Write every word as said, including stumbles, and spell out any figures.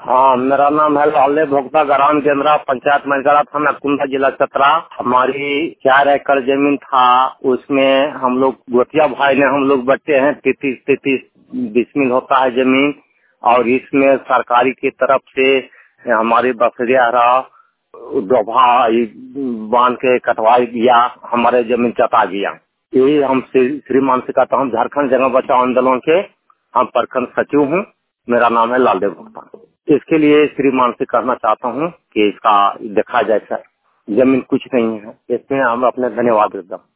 हाँ, मेरा नाम है लाले भोक्ता, ग्राम केंद्रा, पंचायत मंगरा, थाना कुंदा, जिला चतरा। हमारी चार एकड़ जमीन था, उसमें हम लोग गोतिया भाई ने हम लोग बटे हैं। तैतीस तैतीस डिसमिल होता है जमीन, और इसमें सरकारी की तरफ से हमारी बकरिया रहा डोभा बांध के कटवा दिया, हमारे जमीन चटा गया। यही हम श्री- श्रीमान से कहता हूँ, झारखंड जंगल बचाओ आंदोलन के हम प्रखंड सचिव हूँ। मेरा नाम है लालदेव भुगता। इसके लिए श्रीमान से कहना चाहता हूँ कि इसका देखा जाए सर, जमीन कुछ नहीं है, इसमें हम अपने धन्यवाद देता हूँ।